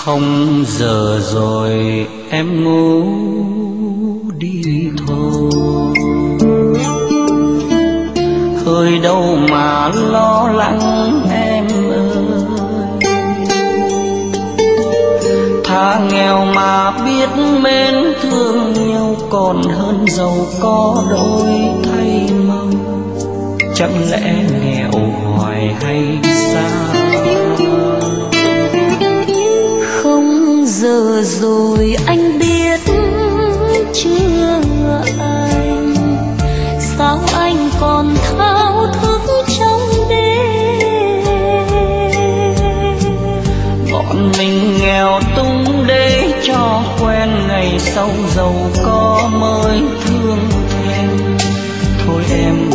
Không giờ rồi em ngủ đi thôi, hơi đâu mà lo lắng em ơi. Thà nghèo mà biết mến thương nhau còn hơn giàu có đôi thay mong. Chẳng lẽ nghèo hoài hay sao? Không giờ rồi anh biết chưa anh, sao anh còn thao thức trong đêm. Bọn mình nghèo tung để cho quen, ngày sau giàu có mới thương em. Thôi em